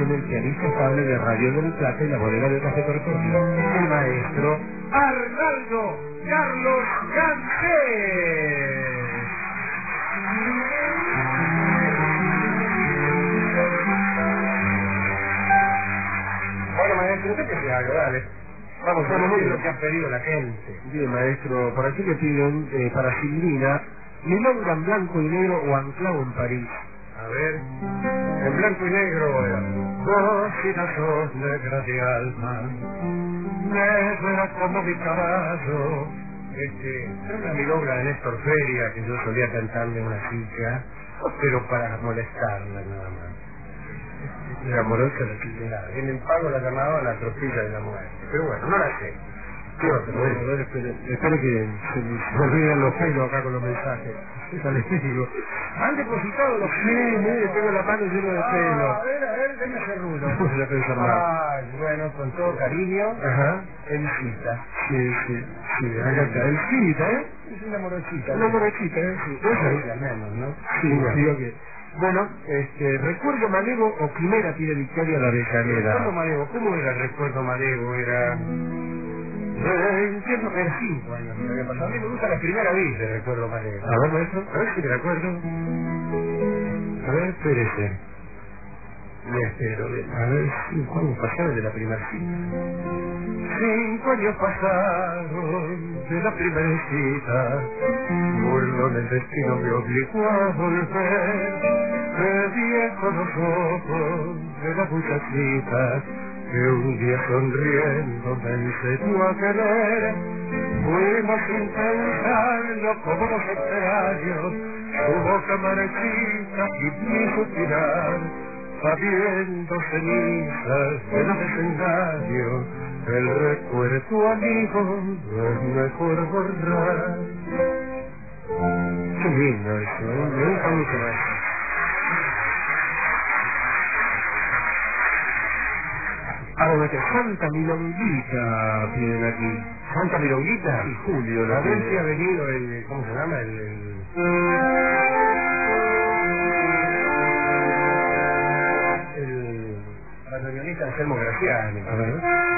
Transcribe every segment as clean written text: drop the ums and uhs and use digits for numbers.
con el pianista estable de Radio del Plata y la bodega de Café Corporativo, el maestro Arnaldo Carlos Gante. Bueno, maestro, ¿qué te hago? Dale. Vamos a ver lo que ha pedido la gente. Bien, maestro, por aquí le piden para Silvina, milonga en blanco y negro o anclado en París. A ver, en blanco y negro era. Vos y las dos negras de alma, negra como mi caballo. Era una milonga de Néstor Feria que yo solía cantarle a una chica, pero para molestarla nada más. Era amorosa la chica. En el pago la llamaba la tropilla de la muerte. Pero bueno, no la sé. ¿Qué otro? Bueno, espero que se me olviden los pelos acá con los mensajes. Ya les digo. Han depositado los pelos. Mire, tengo la mano llena de pelo. A ver, déme hacer uno. No se la pensar más. Ay, bueno, con todo cariño. Ajá. Elisita. Sí, acá está. El cita, ¿eh? Es una morochita. Una morochita, ¿eh? Sí. Esa al menos, ¿no? Sí, digo que... Bueno, recuerdo Malevo o Quimera pide Victoria la Becanera. Recuerdo Malevo, ¿cómo era el recuerdo Malevo? Era... entiendo que era 5 años que había pasado. A mí me gusta la primera vez de recuerdo Malevo. A ver, maestro, A ver si me acuerdo. A ver, espérese. Me espero, a ver, 5 años pasaron de la primera cita. 5 años pasaron de la primera cita. Burlón el destino me obligó a volver. Me viejo los ojos de la muchachita que un día sonriendo me enseñó a querer. Fuimos sin pensarlo como los extraños, su boca marchita y mi suspirar, sabiendo cenizas de los desengaños, el recuerdo amigo es mejor borrar. qué lindo eso, me gusta mucho más. Ahora que Santa Milonguita piden aquí. ¿Santa Milonguita? Y Julio, A ver si ha venido el... ¿cómo se llama? La reunionista Anselmo Graciani. A ver.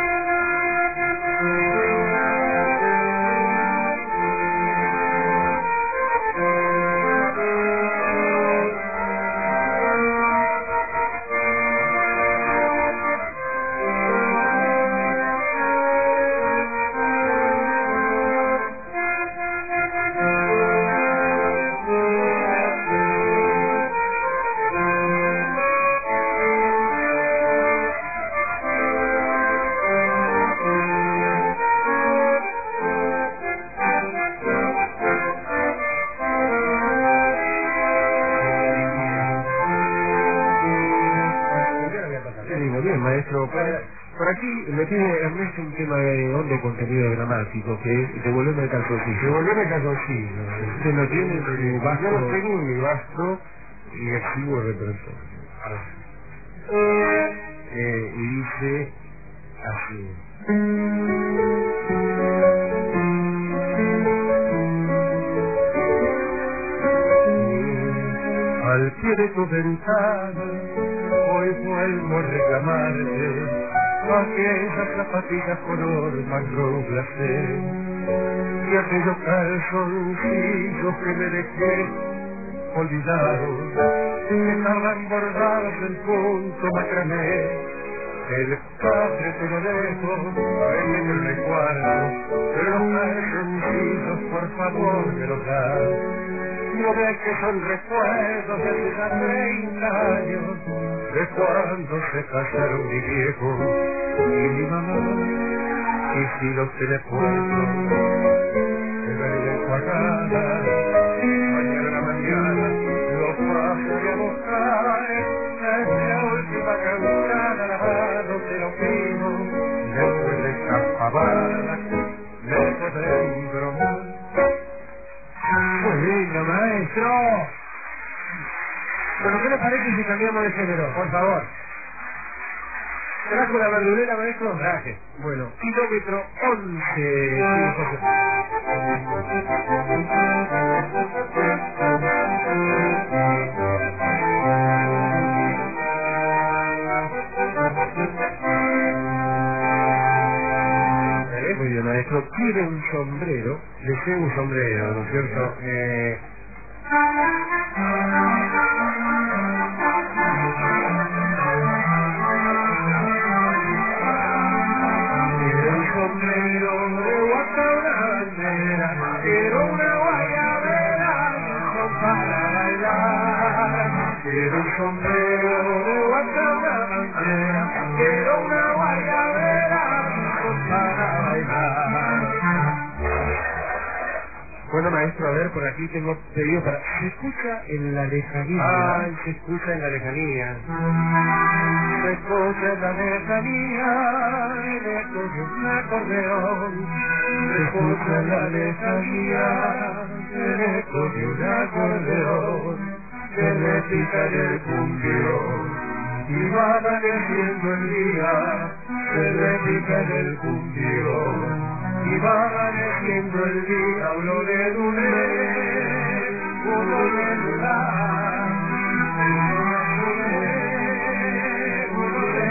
Bien, maestro, por aquí le pide Ernesto un tema de onda y contenido dramático, que es Devolverme el calzoncillo. Devolverme el calzoncillo. Usted lo tiene en su vasto. Yo lo tengo en mi vasto y exhibo repertorio. Y dice así. Al pie de tu ventana hoy vuelvo a reclamarte aquellas zapatillas color marrón glacé y aquellos calzoncillos que me dejé olvidados que estaban bordados en punto macramé. El padre te lo dejo en el recuerdo, pero los calzoncillos por favor me los das. No ves que son recuerdos de hace ya 30 años, de cuando se casaron mi viejo y mi mamá. Y si los telepuestos se ven enjuagadas, mañana a la mañana los pasaré a buscar. Es la última cansada lavado te lo pido, después de esta pavada me podré bromar. Muy lindo, maestro. Bueno, ¿qué le parece si cambiamos de género? Por favor. ¿Trajo la verdulera, maestro? Gracias. Bueno, kilómetro 11. desee un sombrero, ¿no es cierto? Quiero un sombrero de guata bandera, quiero una guayabera para bailar. Quiero un sombrero de guata bandera, quiero una guayabera para bailar. Bueno, maestro, a ver, por aquí tengo pedido para... ¿Se escucha en la lejanía? Ah, se escucha en la lejanía. Se escucha en la lejanía, el eco de un acordeón. Se escucha en la lejanía, el eco de un acordeón. Que repita en el cumbión. Y va amaneciendo el día, se repita en el cumbión. Y va amaneciendo el día, uno de lunes, uno de lunar, uno de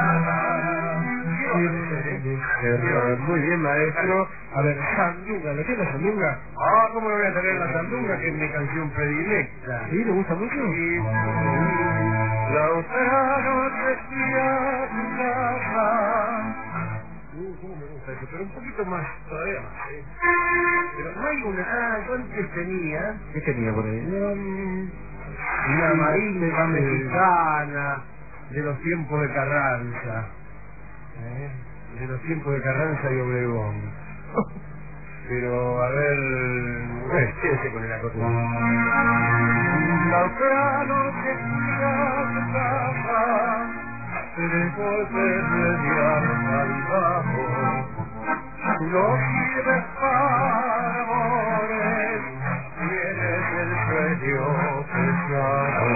lunar. Muy bien, maestro. A ver, sandunga, ¿le tiene la sandunga? Ah, ¿cómo le voy a tener la sandunga, que es mi canción predilecta? ¿Sí? ¿Le gusta mucho? Sí. La otra noche fui a tu casa. ¿Cómo me gusta eso? Pero un poquito más, todavía más. Pero no hay una... yo antes tenía... ¿Qué tenía por ahí? Una marimba mexicana de los tiempos de Carranza. De los tiempos de Carranza y Obregón. Pero, a ver... quédese con el acordeón. La otra noche fui a tu casa, después de mediar salvajo. No sirves para amores, tienes el sueño pesado.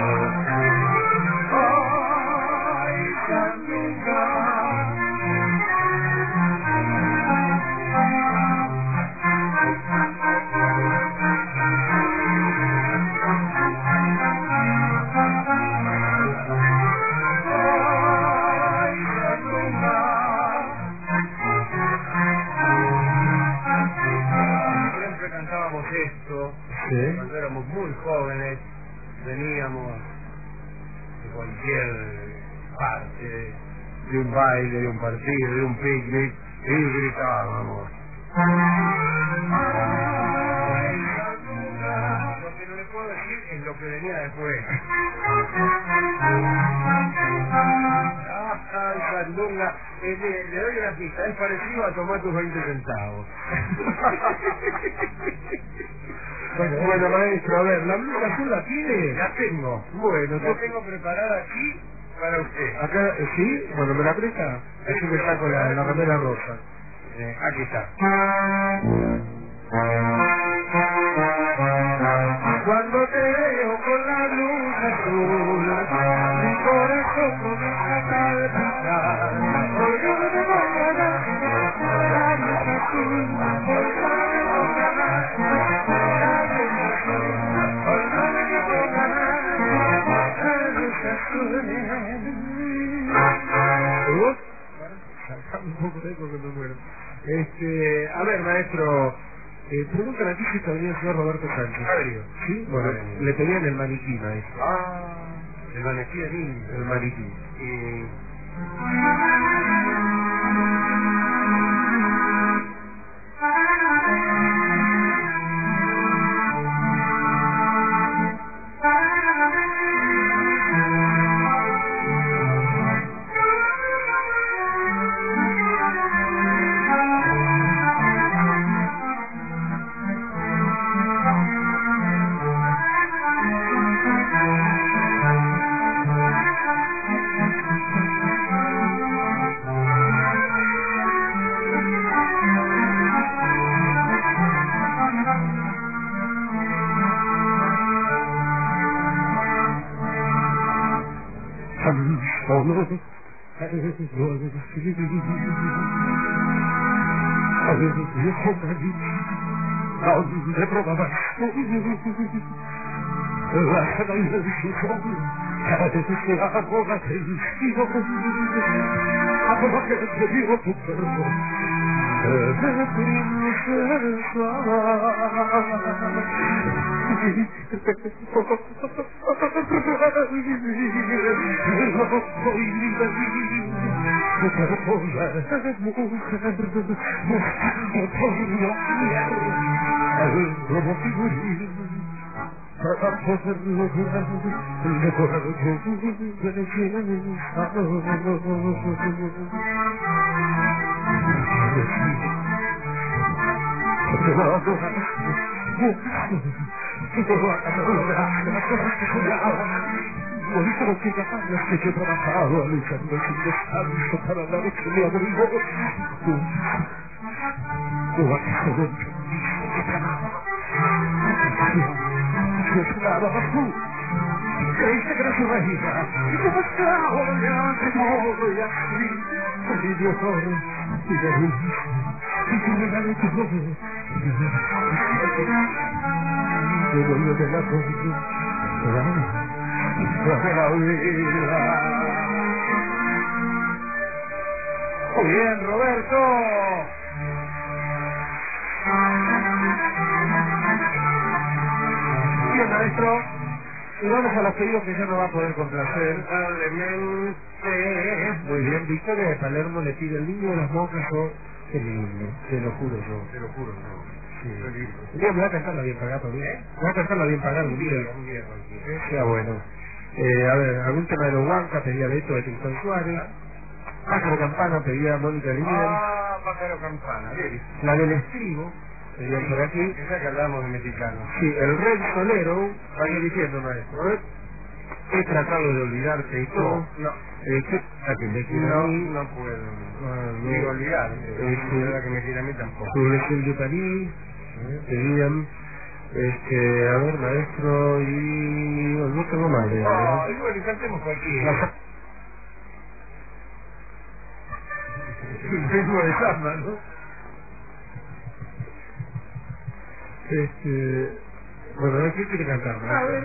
Ay, sandunga. Cantábamos esto, ¿Sí? Cuando éramos muy jóvenes, veníamos de cualquier parte, de un baile, de un partido, de un picnic, y gritábamos. ¡Ay, sandunga! Lo que no le puedo decir es lo que venía después. ¡Ay, sandunga! Le doy una pista, es parecido a tomar tus 20 centavos. Bueno, maestro, a ver, ¿la blusa azul la tiene? La tengo. Bueno, La tengo preparada aquí para usted. acá, ¿sí? Bueno, ¿me la presta? Así me saco la remera rosa. Aquí está. Cuando te veo con la blusa azul, mi corazón comienza a palpitar. Porque no me voy a dar la blusa azul, porque no me voy a dar la blusa azul, porque no me voy a dar la blusa azul. Un poco de eco que me muero. A ver, maestro, preguntan aquí si está venido el señor Roberto Sánchez. ¿Sí? Bueno, le pedían el maniquí, maestro. Ah, el maniquí es lindo. El maniquí. ¿Dónde probabas la sangre de su sol? Cada vez que hago la tensión, hago que te dio tu cuerpo. Para poder lograr mejorar tu buenísimo que ganas que yo he trabajado luchando sin descanso para dar que me abrigo. Tú has sido un trabajo. Yo esperaba tú. Creíste que era su reina. Y como esclavo ya te modo y así. Por idiota y de luz. Y tu regalo tu voz. Yo vuelvo de la voz. Muy bien, Roberto. Bien, maestro. Y vamos a los pedidos que ya no va a poder complacer. Muy bien, Victoria de Palermo le pide el niño de las monjas o qué lindo, te lo juro yo. Te lo juro, no. Sí. Un día me va a cantar la bien pagada también. Me va a cantar la bien pagada un día. Sea bueno. A ver, algún tema de los Huanca pedía Beto de Tristán Suárez. Pájaro Campana pedía Mónica Linier. Ah, Pájaro Campana. La del estribo pedían por aquí. Esa que hablábamos de mexicanos. Sí, el Rey Solero. Vaya diciendo, maestro. He tratado de olvidarte y todo. No. ¿Qué que me quiera a mí? No puedo. No. Digo olvidar. La que me quiera a mí tampoco. Sobre el de París. Pedían. A ver, maestro, y no tengo más. Igual que cantemos cualquiera. Ritmo de samba, ¿no? Bueno, a ver, ¿qué quiere cantar? A ver.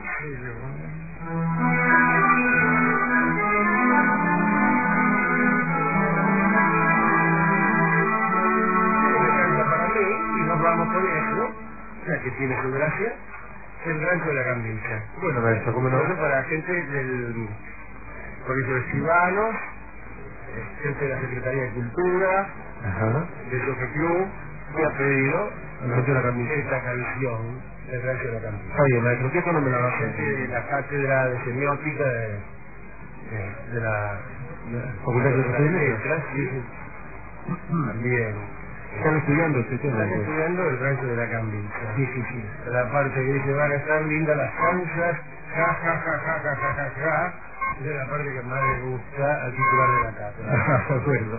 Para mí, y nos vamos con eso, ya que tiene su gracia, el rancho de la Cambicha. Bueno, maestro, ¿cómo no? Eso para gente del Colegio de Escribanos, gente de la Secretaría de Cultura, Ajá. del Jockey Club, me ha pedido El rancho de la Cambicha. esta canción, el rancho de la Cambicha. Oye, maestro, ¿qué tono me la va a Gente hacer? de la cátedra de semiótica de la Facultad de Letras, sí. También. Están estudiando este tema. Están estudiando el rancho de la Cambicha. Sí. La parte que dice van a estar lindas las causas, ja, ja, ja, ja, ja, ja, ja, ja, es la parte que más le gusta al titular de la cátedra. De acuerdo.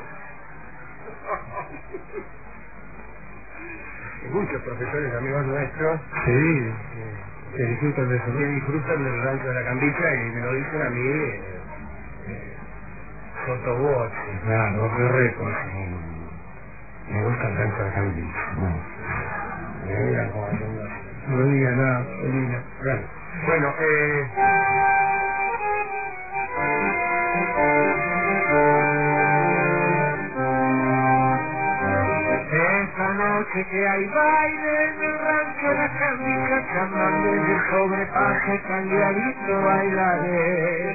Muchos profesores amigos nuestros Sí. Que disfrutan de eso, que ¿no? disfrutan del rancho de la Cambicha y me lo dicen a mí sotoboche. Claro, qué récord. Me gusta el rancho de la Cambicha. Mira cómo tengo así. No diga nada, Elina. Bueno, esta noche que hay baile en el rancho de la Cambicha, chamando en el sobrepase calladito bailaré.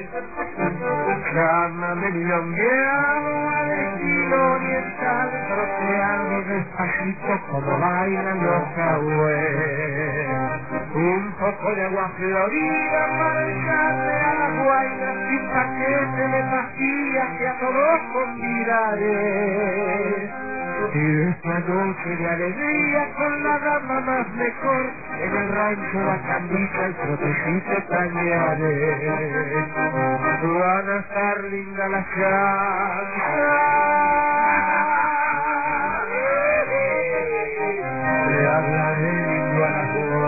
Llámame milongueado al estilo oriental, troceando despacito como bailan los cagües. Un poco de agua florida para echarle a la guaina y un paquete de pastillas que a todos convidaré. Y esta noche de alegría con la dama más mejor, en el rancho La Cambicha el trotecito tañaré. Van a estar lindas las chanzas, le hablaré lindo a la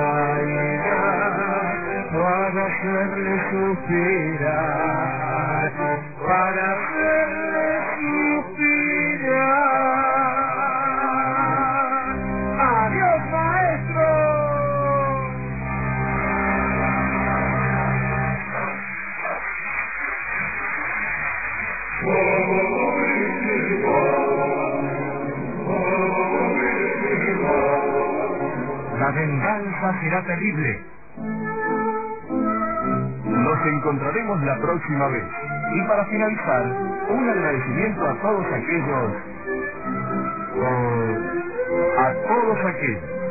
guaina, para hacerle suspirar, para hacerle suspirar. ¡Adiós, maestro! Oh, La venganza será terrible. Nos encontraremos la próxima vez. Y para finalizar, un agradecimiento a todos aquellos... a todos aquellos